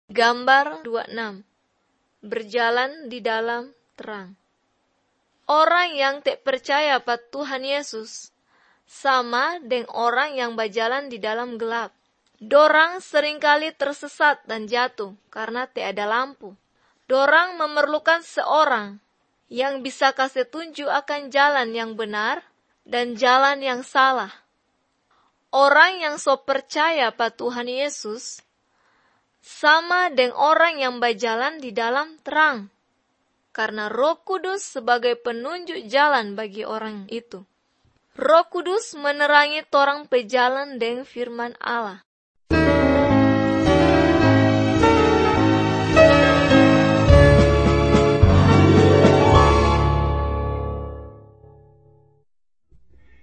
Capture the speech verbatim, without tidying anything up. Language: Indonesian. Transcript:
Gambar dua puluh enam. Berjalan di dalam terang. Orang yang tak percaya pada Tuhan Yesus sama dengan orang yang berjalan di dalam gelap. Dorang seringkali tersesat dan jatuh karena tak ada lampu. Dorang memerlukan seorang yang bisa kasih tunjuk akan jalan yang benar dan jalan yang salah. Orang yang so percaya pada Tuhan Yesus sama dengan orang yang berjalan di dalam terang, karena Roh Kudus sebagai penunjuk jalan bagi orang itu. Roh Kudus menerangi torang pejalan dengan firman Allah.